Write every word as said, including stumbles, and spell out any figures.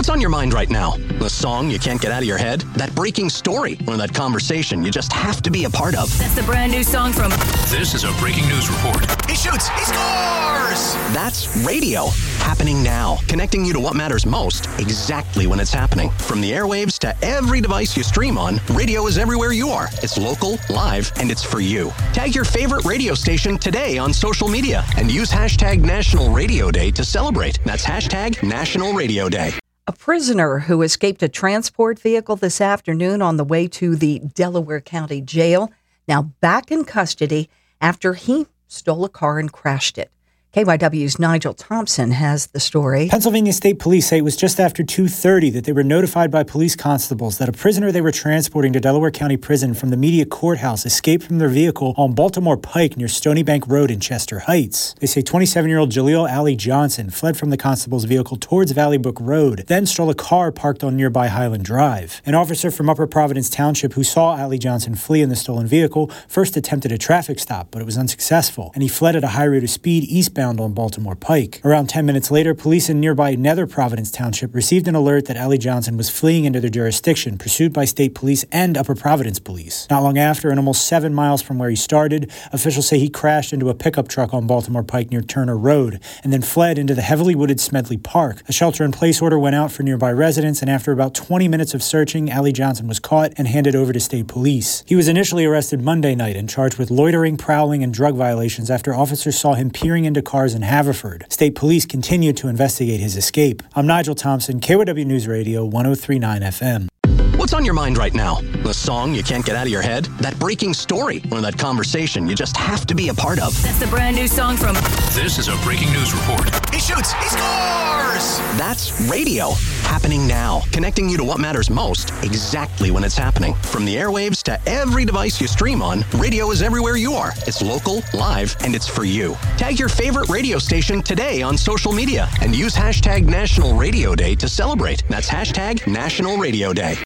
What's on your mind right now? The song you can't get out of your head? That breaking story? Or that conversation you just have to be a part of? That's the brand new song from... This is a breaking news report. He shoots! He scores! That's radio. Happening now. Connecting you to what matters most, exactly when it's happening. From the airwaves to every device you stream on, radio is everywhere you are. It's local, live, and it's for you. Tag your favorite radio station today on social media and use hashtag National Radio Day to celebrate. That's hashtag National Radio Day. A prisoner who escaped a transport vehicle this afternoon on the way to the Delaware County Jail, now back in custody after he stole a car and crashed it. K Y W's Nigel Thompson has the story. Pennsylvania State Police say it was just after two thirty that they were notified by police constables that a prisoner they were transporting to Delaware County Prison from the Media Courthouse escaped from their vehicle on Baltimore Pike near Stony Bank Road in Chester Heights. They say twenty-seven-year-old Jaleel Ali Johnson fled from the constable's vehicle towards Valley Brook Road, then stole a car parked on nearby Highland Drive. An officer from Upper Providence Township who saw Ali Johnson flee in the stolen vehicle first attempted a traffic stop, but it was unsuccessful, and he fled at a high rate of speed eastbound on Baltimore Pike. Around ten minutes later, police in nearby Nether Providence Township received an alert that Ali Johnson was fleeing into their jurisdiction, pursued by state police and Upper Providence police. Not long after, and almost seven miles from where he started, officials say he crashed into a pickup truck on Baltimore Pike near Turner Road and then fled into the heavily wooded Smedley Park. A shelter-in-place order went out for nearby residents, and after about twenty minutes of searching, Ali Johnson was caught and handed over to state police. He was initially arrested Monday night and charged with loitering, prowling, and drug violations after officers saw him peering into cars in Haverford. State police continue to investigate his escape. I'm Nigel Thompson, K Y W News Radio, one oh three point nine F M. What's on your mind right now? The song you can't get out of your head? That breaking story? Or that conversation you just have to be a part of? That's the brand new song from... This is a breaking news report. He shoots! He scores! That's radio. Happening now. Connecting you to what matters most, exactly when it's happening. From the airwaves to every device you stream on, radio is everywhere you are. It's local, live, and it's for you. Tag your favorite radio station today on social media and use hashtag National Radio Day to celebrate. That's hashtag National Radio Day.